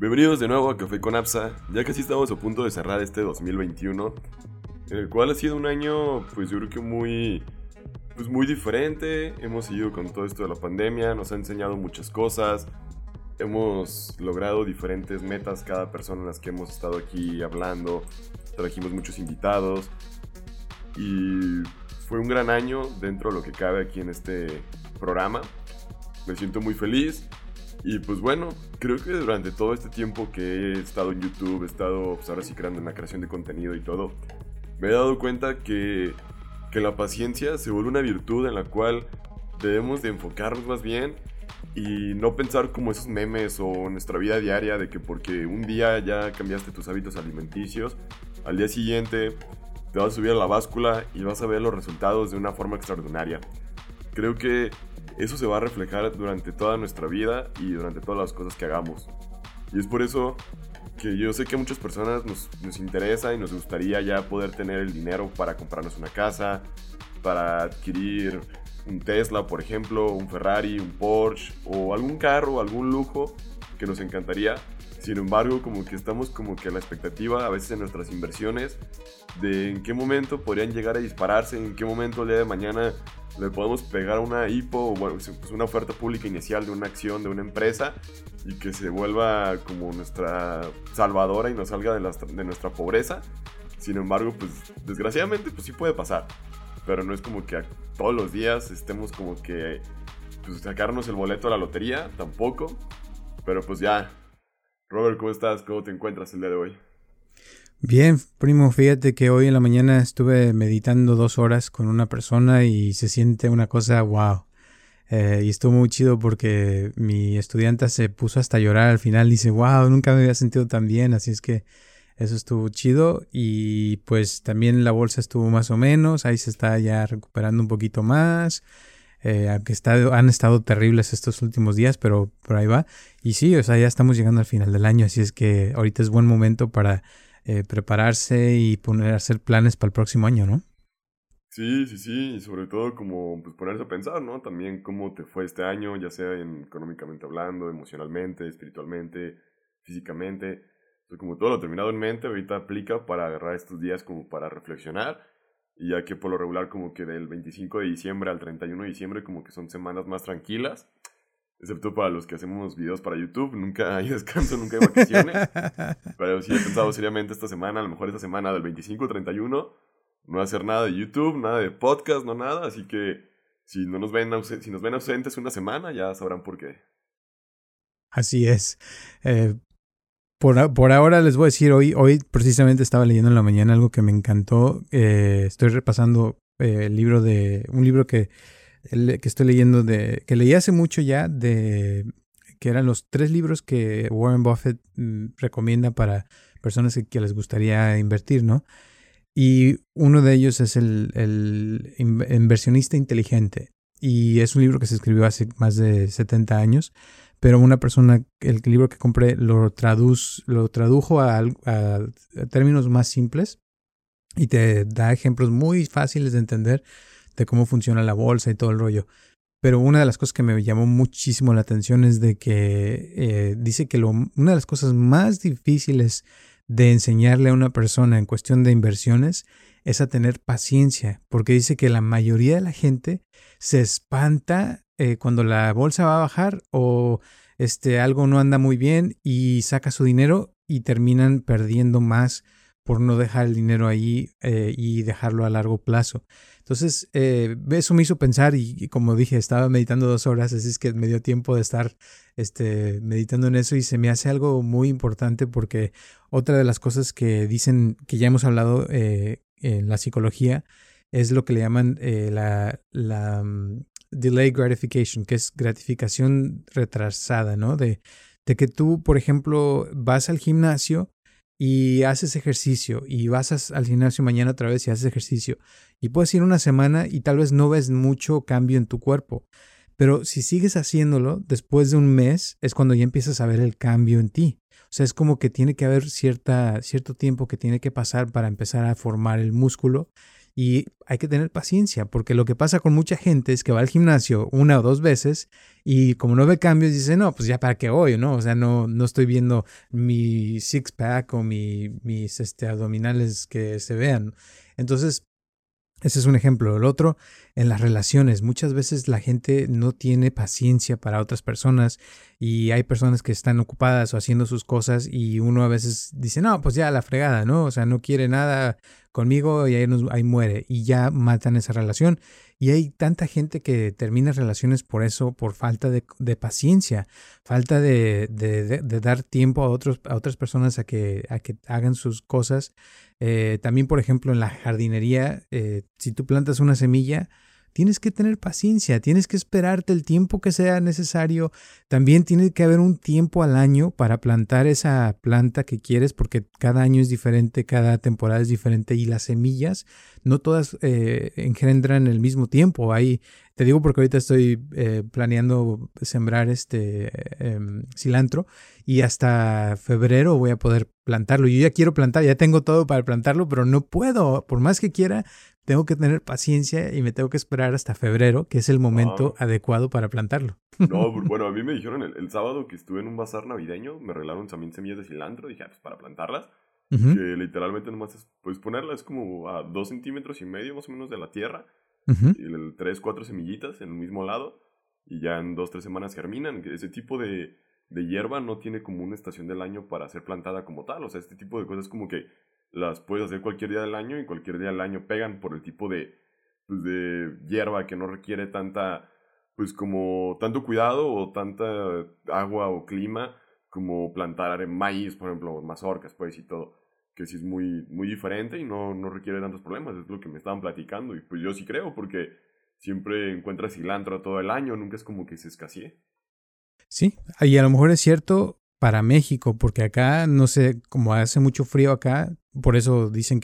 Bienvenidos de nuevo a Café con Apsa. Ya casi estamos a punto de cerrar este 2021, en el cual ha sido un año, pues yo creo que muy diferente. Hemos seguido con todo esto de la pandemia, nos ha enseñado muchas cosas, hemos logrado diferentes metas cada persona en las que hemos estado aquí hablando, trajimos muchos invitados y fue un gran año dentro de lo que cabe aquí en este programa. Me siento muy feliz. Y pues bueno, creo que durante todo este tiempo que he estado en YouTube, he estado pues ahora sí creando en la creación de contenido y todo, me he dado cuenta que la paciencia se vuelve una virtud en la cual debemos de enfocarnos más bien y no pensar como esos memes o en nuestra vida diaria de que porque un día ya cambiaste tus hábitos alimenticios, al día siguiente te vas a subir a la báscula y vas a ver los resultados de una forma extraordinaria. Creo que eso se va a reflejar durante toda nuestra vida y durante todas las cosas que hagamos. Y es por eso que yo sé que a muchas personas nos interesa y nos gustaría ya poder tener el dinero para comprarnos una casa, para adquirir un Tesla, por ejemplo, un Ferrari, un Porsche o algún carro, algún lujo que nos encantaría. Sin embargo, como que estamos como que a la expectativa a veces en nuestras inversiones de en qué momento podrían llegar a dispararse, en qué momento el día de mañana le podemos pegar una IPO o bueno, pues una oferta pública inicial de una acción de una empresa y que se vuelva como nuestra salvadora y nos salga de nuestra pobreza. Sin embargo, pues desgraciadamente pues sí puede pasar, pero no es como que todos los días estemos como que pues, sacarnos el boleto a la lotería, tampoco. Pero pues ya. Robert, ¿cómo estás? ¿Cómo te encuentras el día de hoy? Bien, primo, fíjate que hoy en la mañana estuve meditando 2 horas con una persona y se siente una cosa wow. Y estuvo muy chido porque mi estudiante se puso hasta a llorar al final. Dice, wow, nunca me había sentido tan bien. Así es que eso estuvo chido. Y pues también la bolsa estuvo más o menos. Ahí se está ya recuperando un poquito más. Aunque han estado terribles estos últimos días, pero por ahí va. Y sí, o sea, ya estamos llegando al final del año. Así es que ahorita es buen momento para prepararse y hacer planes para el próximo año, ¿no? Sí, y sobre todo como pues ponerse a pensar, ¿no? También cómo te fue este año, ya sea económicamente hablando, emocionalmente, espiritualmente, físicamente. Entonces, como todo lo terminado en mente, ahorita aplica para agarrar estos días como para reflexionar. Y ya que por lo regular como que del 25 de diciembre al 31 de diciembre como que son semanas más tranquilas. Excepto para los que hacemos videos para YouTube, nunca hay descanso, nunca hay vacaciones. Pero sí he pensado seriamente esta semana, a lo mejor esta semana del 25 al 31, no hacer nada de YouTube, nada de podcast, no nada. Así que si no nos ven si nos ven ausentes una semana, ya sabrán por qué. Así es. Por ahora les voy a decir, hoy precisamente estaba leyendo en la mañana algo que me encantó. Estoy repasando un libro que estoy leyendo, que leí hace mucho ya, que eran los 3 libros que Warren Buffett recomienda para personas que les gustaría invertir, ¿no? Y uno de ellos es el inversionista inteligente. Y es un libro que se escribió hace más de 70 años. Pero una persona, el libro que compré, lo tradujo a términos más simples y te da ejemplos muy fáciles de entender de cómo funciona la bolsa y todo el rollo. Pero una de las cosas que me llamó muchísimo la atención es de que dice que una de las cosas más difíciles de enseñarle a una persona en cuestión de inversiones es a tener paciencia, porque dice que la mayoría de la gente se espanta cuando la bolsa va a bajar o algo no anda muy bien y saca su dinero y terminan perdiendo más por no dejar el dinero ahí y dejarlo a largo plazo. Entonces, eso me hizo pensar y como dije, estaba meditando 2 horas, así es que me dio tiempo de estar meditando en eso y se me hace algo muy importante porque otra de las cosas que dicen, que ya hemos hablado en la psicología, es lo que le llaman la delay gratification, que es gratificación retrasada, ¿no? De que tú, por ejemplo, vas al gimnasio y haces ejercicio y vas al gimnasio mañana otra vez y haces ejercicio y puedes ir una semana y tal vez no ves mucho cambio en tu cuerpo, pero si sigues haciéndolo, después de un mes es cuando ya empiezas a ver el cambio en ti. O sea, es como que tiene que haber cierto tiempo que tiene que pasar para empezar a formar el músculo Y hay que tener paciencia, porque lo que pasa con mucha gente es que va al gimnasio 1 o 2 veces y como no ve cambios, dice, no, pues ya para qué voy, ¿no? O sea, no estoy viendo mi six-pack o mis abdominales que se vean. Entonces, ese es un ejemplo. El otro, en las relaciones. Muchas veces la gente no tiene paciencia para otras personas y hay personas que están ocupadas o haciendo sus cosas y uno a veces dice, no, pues ya la fregada, ¿no? O sea, no quiere nada conmigo y ahí muere y ya matan esa relación. Y hay tanta gente que termina relaciones por eso, por falta de paciencia, falta de dar tiempo a otras personas a que hagan sus cosas. También, por ejemplo, en la jardinería, si tú plantas una semilla, tienes que tener paciencia, tienes que esperarte el tiempo que sea necesario. También tiene que haber un tiempo al año para plantar esa planta que quieres, porque cada año es diferente, cada temporada es diferente y las semillas no todas engendran el mismo tiempo. Te digo porque ahorita estoy planeando sembrar cilantro y hasta febrero voy a poder plantarlo. Yo ya quiero plantar, ya tengo todo para plantarlo, pero no puedo, por más que quiera. Tengo que tener paciencia y me tengo que esperar hasta febrero, que es el momento adecuado para plantarlo. No, bueno, a mí me dijeron el sábado que estuve en un bazar navideño, me regalaron también semillas de cilantro, dije, pues para plantarlas, Uh-huh. que literalmente nomás es, pues ponerlas como a 2,5 centímetros más o menos de la tierra, Uh-huh. y 3, 4 semillitas en el mismo lado, y ya en 2, 3 semanas germinan. Que ese tipo de hierba no tiene como una estación del año para ser plantada como tal, o sea, este tipo de cosas como que las puedes hacer cualquier día del año y cualquier día del año pegan por el tipo pues de hierba que no requiere pues como tanto cuidado o tanta agua o clima como plantar maíz, por ejemplo, mazorcas, pues, y todo, que sí es muy, muy diferente y no requiere tantos problemas, es lo que me estaban platicando, y pues yo sí creo, porque siempre encuentras cilantro todo el año, nunca es como que se escasee. Sí, y a lo mejor es cierto para México, porque acá, no sé, como hace mucho frío acá, por eso dicen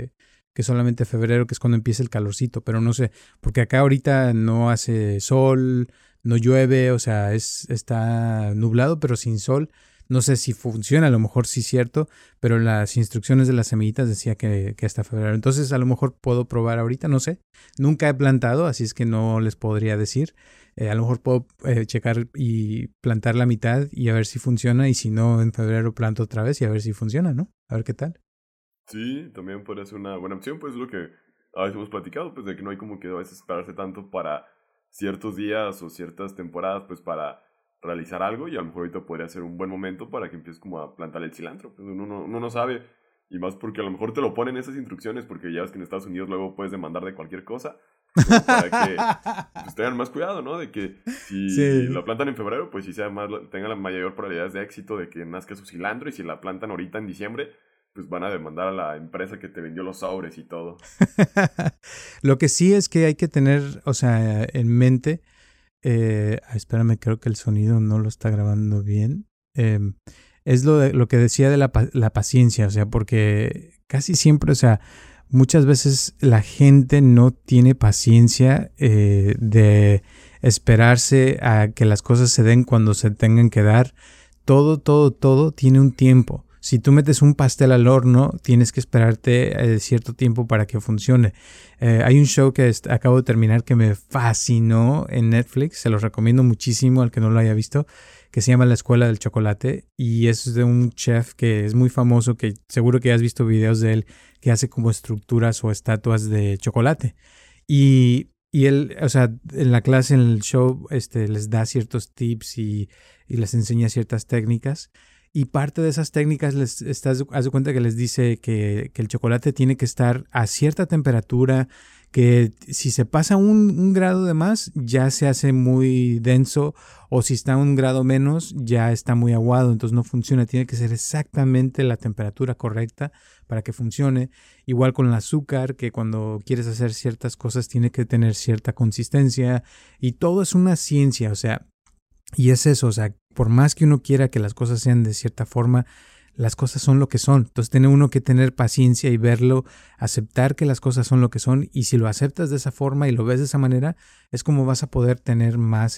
que solamente febrero, que es cuando empieza el calorcito, pero no sé, porque acá ahorita no hace sol, no llueve, o sea, está nublado, pero sin sol. No sé si funciona, a lo mejor sí es cierto, pero las instrucciones de las semillitas decía que hasta febrero. Entonces, a lo mejor puedo probar ahorita, no sé. Nunca he plantado, así es que no les podría decir. A lo mejor puedo checar y plantar la mitad y a ver si funciona. Y si no, en febrero planto otra vez y a ver si funciona, ¿no? A ver qué tal. Sí, también podría ser una buena opción, pues es lo que a veces hemos platicado, pues de que no hay como que a veces esperarse tanto para ciertos días o ciertas temporadas, pues para realizar algo, y a lo mejor ahorita podría ser un buen momento para que empieces como a plantar el cilantro, pues uno no sabe, y más porque a lo mejor te lo ponen esas instrucciones, porque ya ves que en Estados Unidos luego puedes demandar de cualquier cosa, como para que pues tengan más cuidado, ¿no? De que si Sí. la plantan en febrero, pues si sea más, tengan la mayor probabilidad de éxito de que nazca su cilantro, y si la plantan ahorita en diciembre, pues van a demandar a la empresa que te vendió los sobres y todo. Lo que sí es que hay que tener, o sea, en mente, espérame, creo que el sonido no lo está grabando bien. Es lo que decía de la paciencia, o sea, porque casi siempre, o sea, muchas veces la gente no tiene paciencia de esperarse a que las cosas se den cuando se tengan que dar. Todo tiene un tiempo. Si tú metes un pastel al horno, tienes que esperarte cierto tiempo para que funcione. Hay un show que acabo de terminar que me fascinó en Netflix, se los recomiendo muchísimo al que no lo haya visto, que se llama La Escuela del Chocolate, y es de un chef que es muy famoso, que seguro que has visto videos de él, que hace como estructuras o estatuas de chocolate. Y él, o sea, en la clase, en el show, les da ciertos tips y les enseña ciertas técnicas. Y parte de esas técnicas haz de cuenta que les dice que el chocolate tiene que estar a cierta temperatura, que si se pasa un grado de más ya se hace muy denso, o si está 1 grado menos ya está muy aguado, entonces no funciona. Tiene que ser exactamente la temperatura correcta para que funcione. Igual con el azúcar, que cuando quieres hacer ciertas cosas tiene que tener cierta consistencia, y todo es una ciencia, o sea, y es eso, o sea, por más que uno quiera que las cosas sean de cierta forma, las cosas son lo que son. Entonces tiene uno que tener paciencia y verlo, aceptar que las cosas son lo que son, y si lo aceptas de esa forma y lo ves de esa manera, es como vas a poder tener más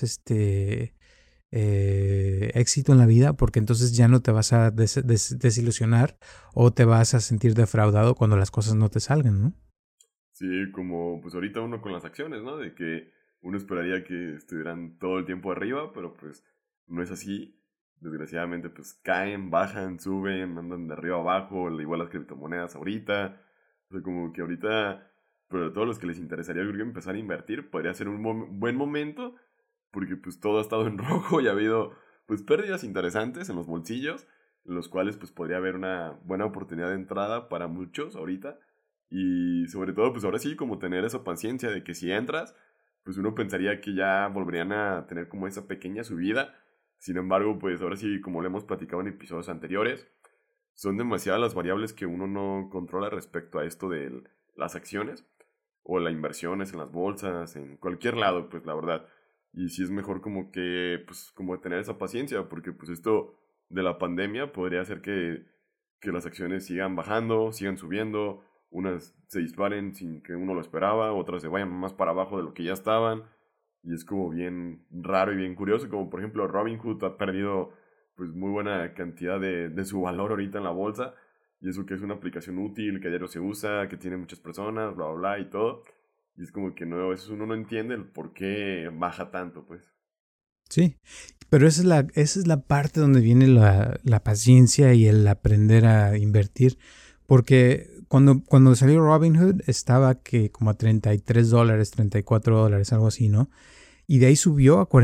éxito en la vida, porque entonces ya no te vas a desilusionar o te vas a sentir defraudado cuando las cosas no te salgan, ¿no? Sí, como pues ahorita uno con las acciones, ¿no? De que uno esperaría que estuvieran todo el tiempo arriba, pero pues no es así. Desgraciadamente pues caen, bajan, suben, andan de arriba a abajo, igual las criptomonedas ahorita. O sea, como que ahorita, pero a todos los que les interesaría, yo creo que empezar a invertir podría ser un buen momento, porque pues todo ha estado en rojo y ha habido pues pérdidas interesantes en los bolsillos, en los cuales pues podría haber una buena oportunidad de entrada para muchos ahorita. Y sobre todo, pues ahora sí, como tener esa paciencia de que si entras, pues uno pensaría que ya volverían a tener como esa pequeña subida. Sin embargo, pues ahora sí, como lo hemos platicado en episodios anteriores, son demasiadas las variables que uno no controla respecto a esto de las acciones o las inversiones en las bolsas, en cualquier lado, pues la verdad. Y sí es mejor como que, pues como tener esa paciencia, porque pues esto de la pandemia podría hacer que las acciones sigan bajando, sigan subiendo, unas se disparen sin que uno lo esperaba, otras se vayan más para abajo de lo que ya estaban. Y es como bien raro y bien curioso, como por ejemplo Robinhood ha perdido pues muy buena cantidad de su valor ahorita en la bolsa. Y eso que es una aplicación útil, que a diario se usa, que tiene muchas personas, bla, bla, bla y todo. Y es como que no, eso uno no entiende el por qué baja tanto, pues. Sí, pero esa es la parte donde viene la paciencia y el aprender a invertir. Porque cuando salió Robinhood estaba que como a $33, $34, algo así, ¿no? Y de ahí subió a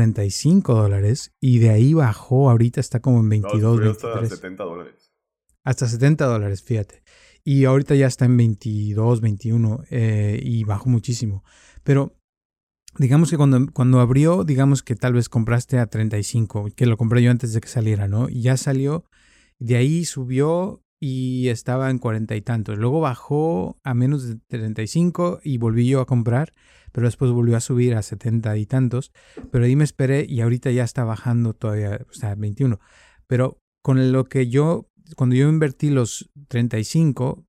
$45 y de ahí bajó, ahorita está como en No, 22, subió hasta 23. $70. Hasta $70, fíjate. Y ahorita ya está en 22, 21 y bajó muchísimo. Pero digamos que cuando abrió, digamos que tal vez compraste a 35, que lo compré yo antes de que saliera, ¿no? Y ya salió, de ahí subió y estaba en 40 y tantos. Luego bajó a menos de 35 y volví yo a comprar, pero después volvió a subir a 70 y tantos. Pero ahí me esperé y ahorita ya está bajando todavía, o sea, 21. Pero con lo que cuando yo invertí los 35,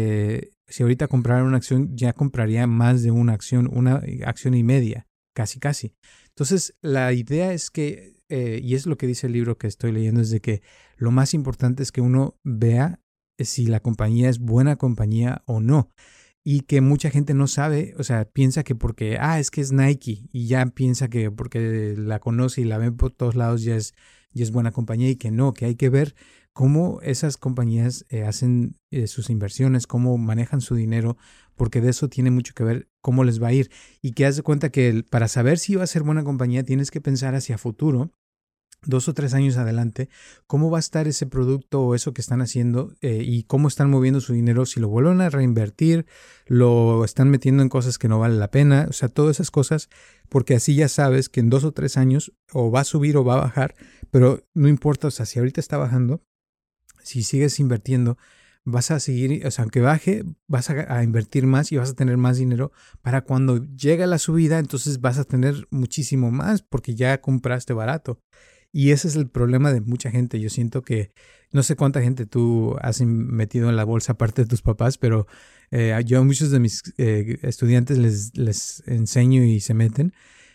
si ahorita comprara una acción, ya compraría más de una acción y media, casi, casi. Entonces, la idea es que, y es lo que dice el libro que estoy leyendo, es de que lo más importante es que uno vea si la compañía es buena compañía o no. Y que mucha gente no sabe, o sea, piensa que porque, es que es Nike, y ya piensa que porque la conoce y la ve por todos lados ya es buena compañía, y que no, que hay que ver cómo esas compañías hacen sus inversiones, cómo manejan su dinero, porque de eso tiene mucho que ver cómo les va a ir. Y que haz de cuenta que para saber si va a ser buena compañía tienes que pensar hacia futuro, 2 o 3 años adelante, cómo va a estar ese producto o eso que están haciendo y cómo están moviendo su dinero, si lo vuelven a reinvertir, lo están metiendo en cosas que no valen la pena, o sea, todas esas cosas, porque así ya sabes que en 2 o 3 años o va a subir o va a bajar, pero no importa, o sea, si ahorita está bajando, si sigues invirtiendo, vas a seguir, o sea, aunque baje, vas a invertir más y vas a tener más dinero para cuando llegue la subida, entonces vas a tener muchísimo más porque ya compraste barato. Y ese es el problema de mucha gente. Yo siento que no sé cuánta gente tú has metido en la bolsa aparte de tus papás, pero yo a muchos de mis estudiantes les enseño y se meten.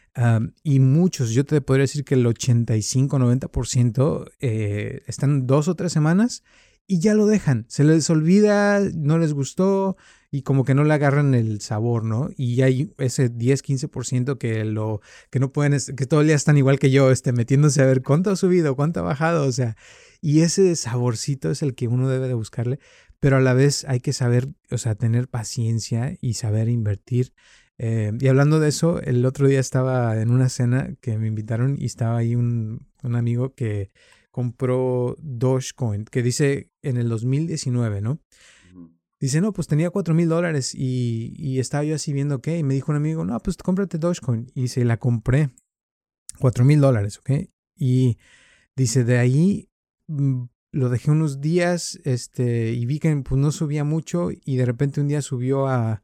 Y muchos, yo te podría decir que el 85-90% están 2 o 3 semanas y ya lo dejan. Se les olvida, no les gustó y como que no le agarran el sabor, ¿no? Y hay ese 10-15% que no pueden, que todo el día están igual que yo, metiéndose a ver cuánto ha subido, cuánto ha bajado, o sea, y ese saborcito es el que uno debe de buscarle, pero a la vez hay que saber, o sea, tener paciencia y saber invertir. Y hablando de eso, el otro día estaba en una cena que me invitaron y estaba ahí un amigo que compró Dogecoin, que dice en el 2019, ¿no? Dice, no, pues tenía $4,000 y estaba yo así viendo, ¿qué? Y me dijo un amigo, no, pues cómprate Dogecoin. Y dice, la compré, $4,000, ¿ok? Y dice, de ahí lo dejé unos días y vi que pues, no subía mucho y de repente un día subió a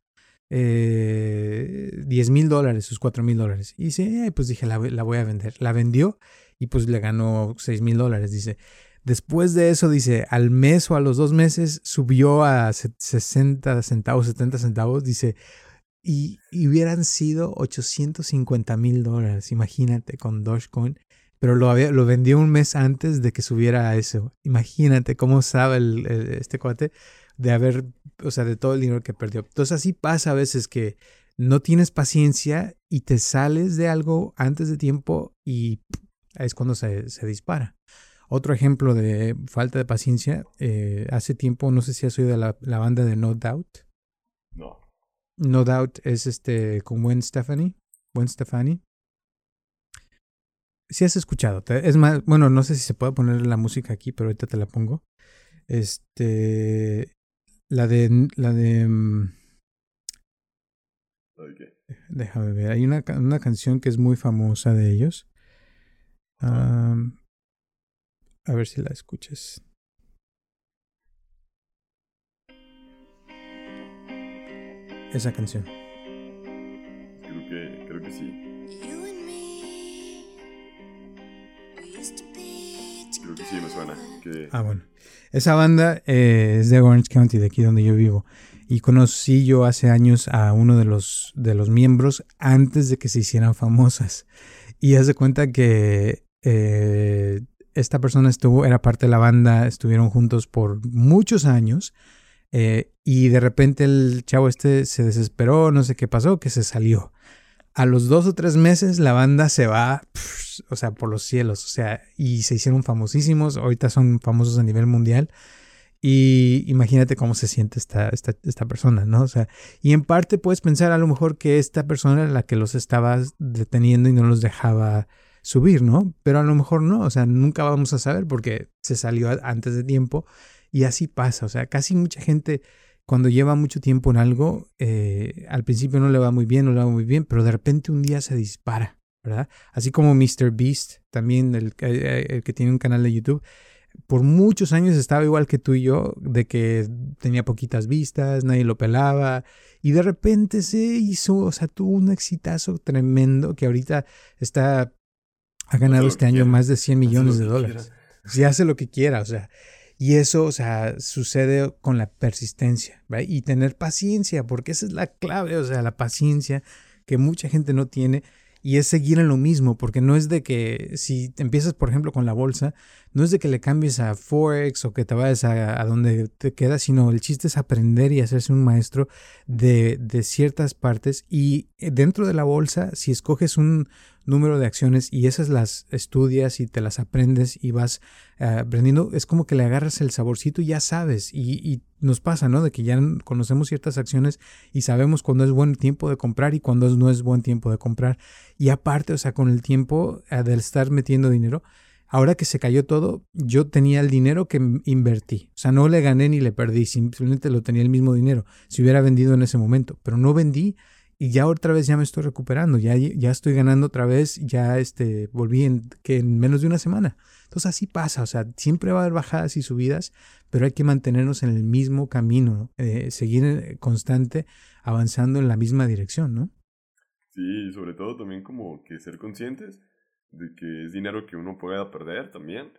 $10,000, sus $4,000. Y dice, pues dije, la voy a vender. La vendió y pues le ganó $6,000. Dice, después de eso, dice, al mes o a los 2 meses subió a 60 centavos, 70 centavos. Dice, y hubieran sido $850,000, imagínate, con Dogecoin. Pero lo vendió un mes antes de que subiera a eso. Imagínate cómo sabe este cuate. de haber, o sea, de todo el dinero que perdió. Entonces así pasa a veces que no tienes paciencia y te sales de algo antes de tiempo y es cuando se dispara. Otro ejemplo de falta de paciencia, hace tiempo, no sé si has oído de la banda de No Doubt. No. No Doubt es con Gwen Stefani. Sí has escuchado. Es más, bueno, no sé si se puede poner la música aquí, pero ahorita te la pongo. La de Okay. déjame ver, hay una canción que es muy famosa de ellos. A ver si la escuchas. Esa canción. Creo que sí. Creo que sí me suena. Bueno. Esa banda es de Orange County, de aquí donde yo vivo. Y conocí yo hace años a uno de los miembros antes de que se hicieran famosas. Y haz de cuenta que esta persona era parte de la banda, estuvieron juntos por muchos años. Y de repente el chavo se desesperó, no sé qué pasó, que se salió. A los 2 o 3 meses la banda se va, o sea, por los cielos, o sea, y se hicieron famosísimos, ahorita son famosos a nivel mundial. Y imagínate cómo se siente esta persona, ¿no? O sea, y en parte puedes pensar a lo mejor que esta persona era la que los estaba deteniendo y no los dejaba subir, ¿no? Pero a lo mejor no, o sea, nunca vamos a saber porque se salió antes de tiempo y así pasa, o sea, casi mucha gente cuando lleva mucho tiempo en algo, al principio no le va muy bien, pero de repente un día se dispara, ¿verdad? Así como Mr. Beast, también el que tiene un canal de YouTube, por muchos años estaba igual que tú y yo, de que tenía poquitas vistas, nadie lo pelaba, y de repente se hizo, o sea, tuvo un exitazo tremendo que ahorita ha ganado este año más de 100 millones de dólares. Sí, hace lo que quiera, o sea, y eso, o sea, sucede con la persistencia, ¿right? Y tener paciencia, porque esa es la clave, o sea, la paciencia que mucha gente no tiene. Y es seguir en lo mismo, porque no es de que si empiezas, por ejemplo, con la bolsa, no es de que le cambies a Forex o que te vayas a donde te quedas, sino el chiste es aprender y hacerse un maestro de ciertas partes. Y dentro de la bolsa, si escoges un número de acciones y esas las estudias y te las aprendes y vas aprendiendo, es como que le agarras el saborcito y ya sabes. Y nos pasa, ¿no? De que ya conocemos ciertas acciones y sabemos cuándo es buen tiempo de comprar y cuándo no es buen tiempo de comprar. Y aparte, o sea, con el tiempo del estar metiendo dinero, ahora que se cayó todo, yo tenía el dinero que invertí. O sea, no le gané ni le perdí, simplemente lo tenía el mismo dinero. Si hubiera vendido en ese momento, pero no vendí y ya otra vez ya me estoy recuperando, ya estoy ganando otra vez, ya volví en menos de una semana. Entonces así pasa, o sea, siempre va a haber bajadas y subidas, pero hay que mantenernos en el mismo camino, seguir constante, avanzando en la misma dirección, ¿no? Sí, y sobre todo también como que ser conscientes de que es dinero que uno pueda perder también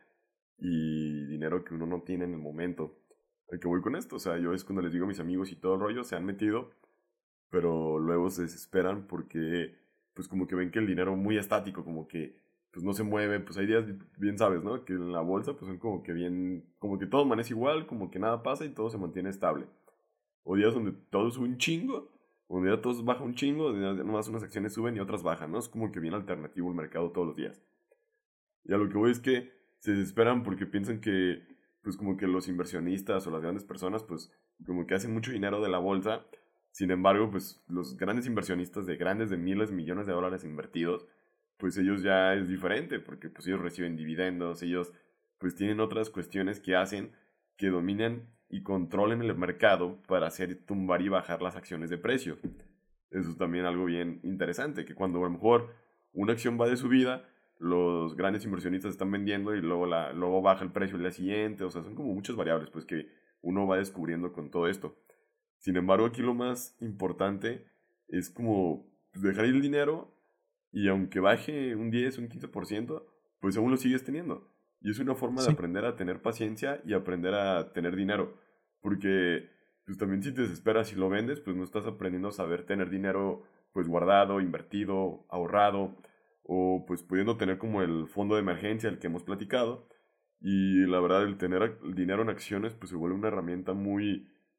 y dinero que uno no tiene en el momento. ¿A qué voy con esto? O sea, yo es cuando les digo a mis amigos y todo el rollo, se han metido, pero luego se desesperan porque pues como que ven que el dinero muy estático, como que pues no se mueve, pues hay días, bien sabes, ¿no? Que en la bolsa pues son como que bien, como que todo amanece igual, como que nada pasa y todo se mantiene estable. O días donde todo sube un chingo, o un día todo baja un chingo, o días nomás unas acciones suben y otras bajan, ¿no? Es como que bien alternativo el mercado todos los días. Y a lo que voy es que se desesperan porque piensan que, pues como que los inversionistas o las grandes personas, pues como que hacen mucho dinero de la bolsa. Sin embargo, pues los grandes inversionistas de miles de millones de dólares invertidos, pues ellos ya es diferente, porque pues ellos reciben dividendos, ellos pues tienen otras cuestiones que hacen que dominen y controlen el mercado para hacer tumbar y bajar las acciones de precio. Eso es también algo bien interesante, que cuando a lo mejor una acción va de subida, los grandes inversionistas están vendiendo y luego baja el precio el día siguiente, o sea, son como muchas variables pues que uno va descubriendo con todo esto. Sin embargo, aquí lo más importante es como pues, dejar ir el dinero y aunque baje un 10 o un 15%, pues aún lo sigues teniendo. Y es una forma de Sí. aprender a tener paciencia y aprender a tener dinero. Porque pues también si te desesperas y lo vendes, pues no estás aprendiendo a saber tener dinero pues guardado, invertido, ahorrado o pues pudiendo tener como el fondo de emergencia, el que hemos platicado. Y la verdad, el tener el dinero en acciones pues se vuelve una herramienta muy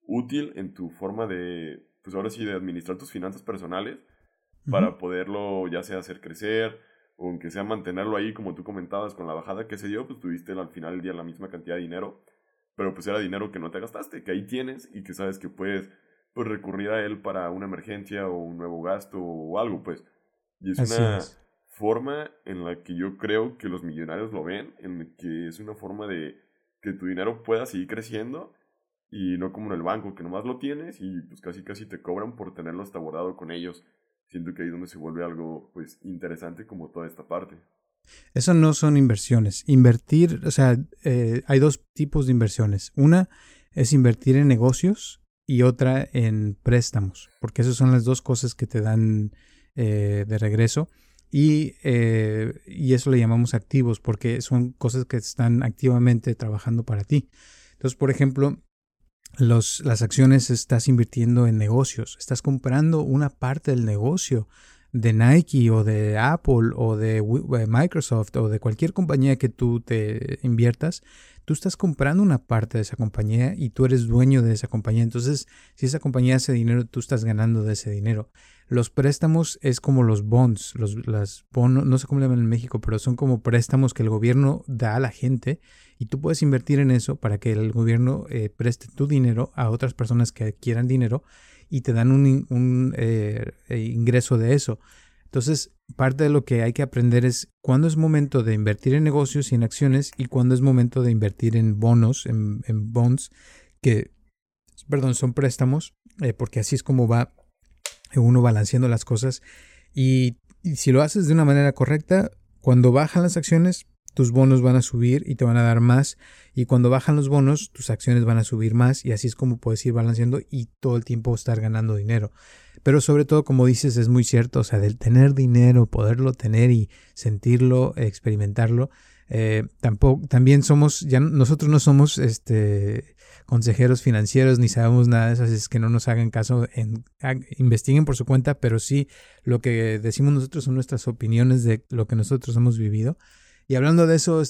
útil en tu forma de, pues ahora sí, de administrar tus finanzas personales Ujú. para poderlo ya sea hacer crecer o aunque sea mantenerlo ahí, como tú comentabas, con la bajada que se dio, pues tuviste al final del día la misma cantidad de dinero, pero pues era dinero que no te gastaste, que ahí tienes y que sabes que puedes pues recurrir a él para una emergencia o un nuevo gasto o algo, pues. Y es Así una es. forma en la que yo creo que los millonarios lo ven, en la que es una forma de que tu dinero pueda seguir creciendo y no como en el banco, que nomás lo tienes y pues casi casi te cobran por tenerlo hasta guardado con ellos. Siento que ahí es donde se vuelve algo pues interesante como toda esta parte. Eso no son inversiones. Invertir, o sea, hay dos tipos de inversiones. Una es invertir en negocios y otra en préstamos, porque esas son las dos cosas que te dan de regreso. Y eso le llamamos activos, porque son cosas que están activamente trabajando para ti. Entonces, por ejemplo, las acciones estás invirtiendo en negocios, estás comprando una parte del negocio de Nike o de Apple o de Microsoft o de cualquier compañía que tú te inviertas, tú estás comprando una parte de esa compañía y tú eres dueño de esa compañía. Entonces, si esa compañía hace dinero, tú estás ganando de ese dinero. Los préstamos es como los bonds, las bonos, no sé cómo le llaman en México, pero son como préstamos que el gobierno da a la gente y tú puedes invertir en eso para que el gobierno preste tu dinero a otras personas que quieran dinero y te dan un ingreso de eso. Entonces, parte de lo que hay que aprender es cuándo es momento de invertir en negocios y en acciones y cuándo es momento de invertir en bonos, en bonds, que, perdón, son préstamos, porque así es como va uno balanceando las cosas. Y si lo haces de una manera correcta, cuando bajan las acciones, tus bonos van a subir y te van a dar más. Y cuando bajan los bonos, tus acciones van a subir más. Y así es como puedes ir balanceando y todo el tiempo estar ganando dinero. Pero sobre todo, como dices, es muy cierto. O sea, del tener dinero, poderlo tener y sentirlo, experimentarlo. También somos, ya nosotros no somos consejeros financieros ni sabemos nada de eso, así es que no nos hagan caso, investiguen por su cuenta, pero sí lo que decimos nosotros son nuestras opiniones de lo que nosotros hemos vivido. Y hablando de eso,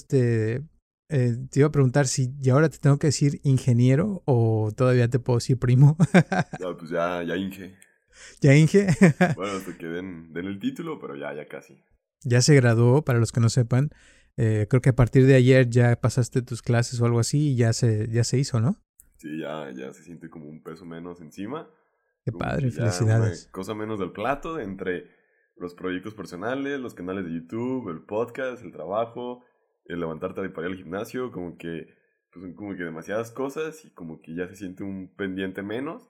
te iba a preguntar si y ahora te tengo que decir ingeniero o todavía te puedo decir primo. Ya, pues ya Inge. Ya Inge, Bueno, hasta que den el título, pero ya casi. ya se graduó, para los que no sepan. Creo que a partir de ayer ya pasaste tus clases o algo así y ya se hizo, ¿no? Sí, ya se siente como un peso menos encima, Qué como padre, que ya una felicidades. cosa menos del plato entre los proyectos personales, los canales de YouTube, el podcast, el trabajo, el levantarte para ir al gimnasio, como que pues son como que demasiadas cosas y como que ya se siente un pendiente menos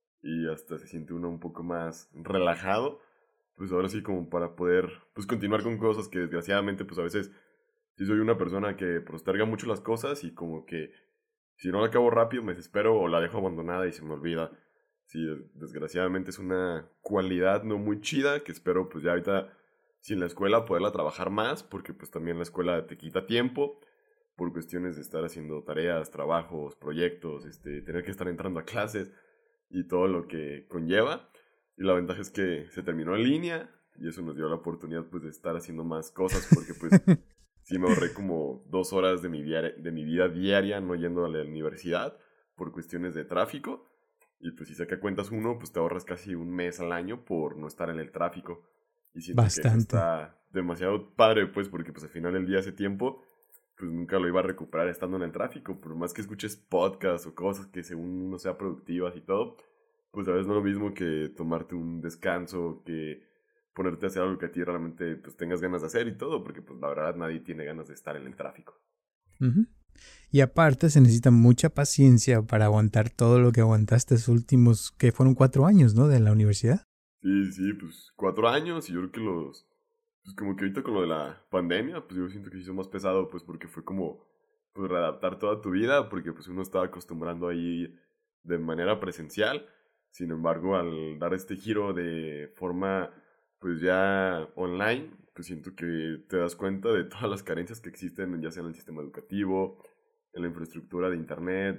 y hasta se siente uno un poco más relajado, pues ahora sí como para poder pues continuar con cosas que desgraciadamente pues a veces sí soy una persona que posterga mucho las cosas y como que si no la acabo rápido me desespero o la dejo abandonada y se me olvida. Sí, desgraciadamente es una cualidad no muy chida que espero pues ya ahorita sin la escuela poderla trabajar más porque pues también la escuela te quita tiempo por cuestiones de estar haciendo tareas, trabajos, proyectos, tener que estar entrando a clases y todo lo que conlleva. Y la ventaja es que se terminó en línea y eso nos dio la oportunidad pues de estar haciendo más cosas porque pues sí me ahorré como 2 horas de mi vida diaria no yendo a la universidad por cuestiones de tráfico. Y pues si saca cuentas uno, pues te ahorras casi un mes al año por no estar en el tráfico. Y siento que eso Bastante. está demasiado padre, pues, porque pues al final del día hace tiempo, pues nunca lo iba a recuperar estando en el tráfico. Por más que escuches podcasts o cosas que según uno sea productivas y todo, pues a veces no es lo mismo que tomarte un descanso, que ponerte a hacer algo que a ti realmente pues tengas ganas de hacer y todo, porque pues la verdad nadie tiene ganas de estar en el tráfico. Ujú. Y aparte se necesita mucha paciencia para aguantar todo lo que aguantaste estos últimos, que fueron 4 años, ¿no? De la universidad. Sí, pues 4 años y yo creo que pues como que ahorita con lo de la pandemia, pues yo siento que se hizo más pesado, pues porque fue como, pues readaptar toda tu vida, porque pues uno estaba acostumbrando ahí de manera presencial, sin embargo al dar este giro de forma, pues ya online, pues siento que te das cuenta de todas las carencias que existen, ya sea en el sistema educativo, en la infraestructura de internet,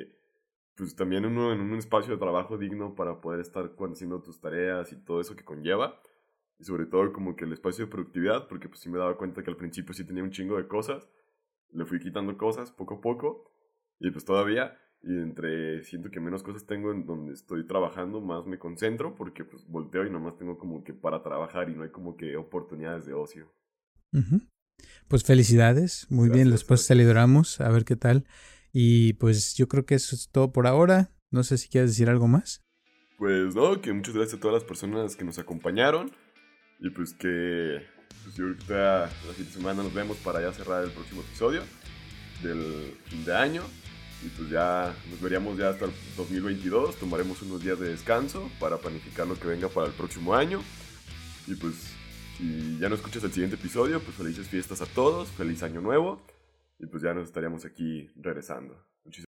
pues también uno en un espacio de trabajo digno para poder estar haciendo tus tareas y todo eso que conlleva. Y sobre todo como que el espacio de productividad, porque pues sí me daba cuenta que al principio sí tenía un chingo de cosas, le fui quitando cosas poco a poco, y pues todavía, Y siento que menos cosas tengo en donde estoy trabajando, más me concentro porque pues volteo y nomás tengo como que para trabajar y no hay como que oportunidades de ocio. Ujú. Pues felicidades, muy bien, Gracias, después gracias. celebramos, a ver qué tal. Y pues yo creo que eso es todo por ahora. No sé si quieres decir algo más. Pues no, que muchas gracias a todas las personas que nos acompañaron y pues que pues yo creo que la siguiente semana nos vemos para ya cerrar el próximo episodio del fin de año y pues ya nos veríamos ya hasta el 2022, tomaremos unos días de descanso para planificar lo que venga para el próximo año y pues si ya no escuchas el siguiente episodio, pues felices fiestas a todos, feliz año nuevo y pues ya nos estaríamos aquí regresando. Muchísimas